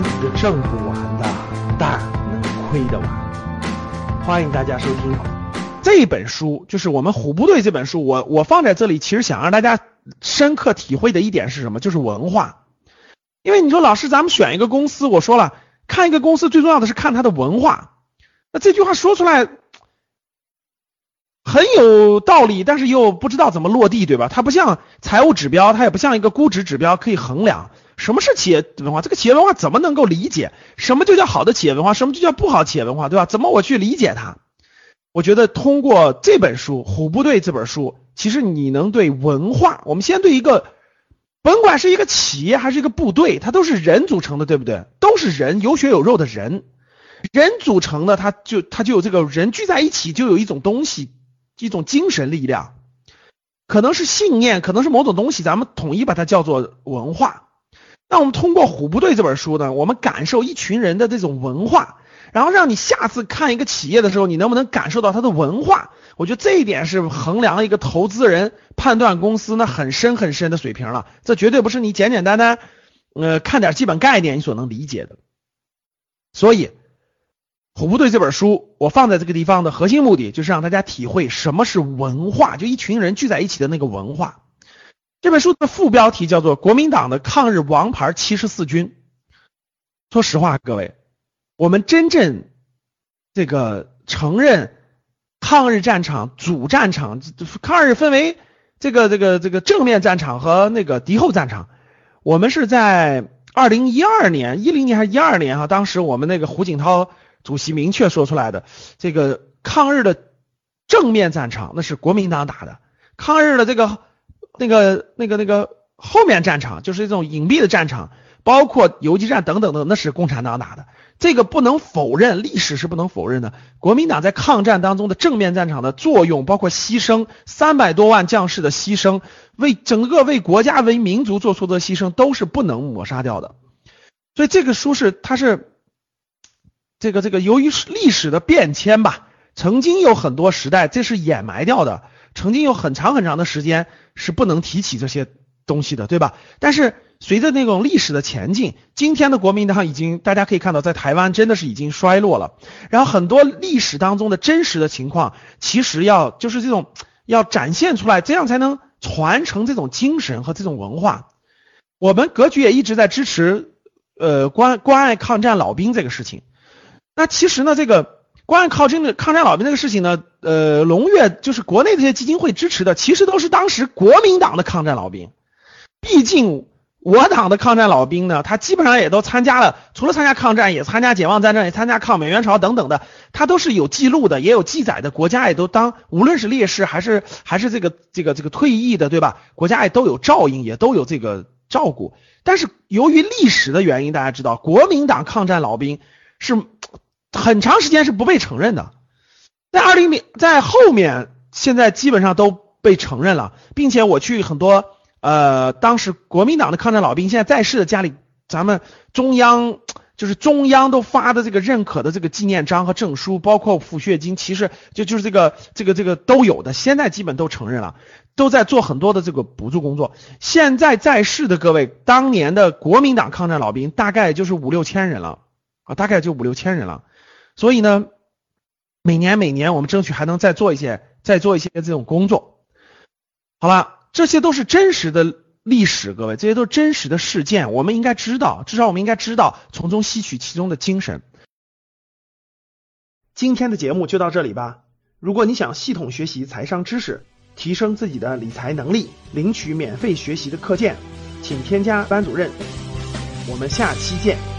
挣不完的，但能亏得完。欢迎大家收听这本书，就是我们虎部队这本书，我放在这里，其实想让大家深刻体会的一点是什么？就是文化。因为你说老师，咱们选一个公司，我说了，看一个公司最重要的是看它的文化。那这句话说出来很有道理，但是又不知道怎么落地，对吧？它不像财务指标，它也不像一个估值指标可以衡量什么是企业文化，这个企业文化怎么能够理解？什么就叫好的企业文化，什么就叫不好企业文化，对吧？怎么我去理解它？我觉得通过这本书《虎部队》这本书，其实你能对文化，我们先对一个，甭管是一个企业还是一个部队，它都是人组成的，对不对？都是人，有血有肉的人，人组成的，它就有这个人聚在一起，就有一种东西，一种精神力量，可能是信念，可能是某种东西，咱们统一把它叫做文化。那我们通过《虎部队》这本书呢，我们感受一群人的这种文化，然后让你下次看一个企业的时候，你能不能感受到它的文化？我觉得这一点是衡量一个投资人判断公司那很深很深的水平了。这绝对不是你简简单单看点基本概念你所能理解的。所以《虎部队》这本书我放在这个地方的核心目的，就是让大家体会什么是文化，就一群人聚在一起的那个文化。这本书的副标题叫做《国民党的抗日王牌74军》。说实话，各位，我们真正这个承认抗日战场主战场，抗日分为这个正面战场和那个敌后战场。我们是在2012年10年还是12年当时我们那个胡锦涛主席明确说出来的，这个抗日的正面战场那是国民党打的，抗日的这个后面战场，就是这种隐蔽的战场，包括游击战等等的，那是共产党打的。这个不能否认，历史是不能否认的。国民党在抗战当中的正面战场的作用，包括牺牲300多万将士的牺牲，为国家为民族做出的牺牲，都是不能抹杀掉的。所以这个书它是这个由于历史的变迁吧，曾经有很多时代这是掩埋掉的，曾经有很长很长的时间是不能提起这些东西的，对吧？但是随着那种历史的前进，今天的国民党已经大家可以看到在台湾真的是已经衰落了，然后很多历史当中的真实的情况其实就是这种要展现出来，这样才能传承这种精神和这种文化。我们格局也一直在支持关爱抗战老兵这个事情。那其实呢，这个关爱抗战老兵这个事情呢，龙越就是国内这些基金会支持的，其实都是当时国民党的抗战老兵。毕竟我党的抗战老兵呢，他基本上也都参加了，除了参加抗战，也参加解放战争，也参加抗美援朝等等的，他都是有记录的，也有记载的，国家也都无论是烈士还是这个退役的，对吧？国家也都有照应，也都有这个照顾。但是由于历史的原因，大家知道国民党抗战老兵是很长时间是不被承认的，在后面现在基本上都被承认了，并且我去很多当时国民党的抗战老兵现在在世的家里，咱们中央都发的这个认可的这个纪念章和证书，包括抚恤金，其实就是这个都有的，现在基本都承认了，都在做很多的这个补助工作。现在在世的各位，当年的国民党抗战老兵大概就是5-6千人了大概就5-6千人了。所以呢，每年我们争取还能再做一些这种工作。好了，这些都是真实的历史，各位，这些都是真实的事件，我们应该知道，至少我们应该知道，从中吸取其中的精神。今天的节目就到这里吧。如果你想系统学习财商知识，提升自己的理财能力，领取免费学习的课件，请添加班主任。我们下期见。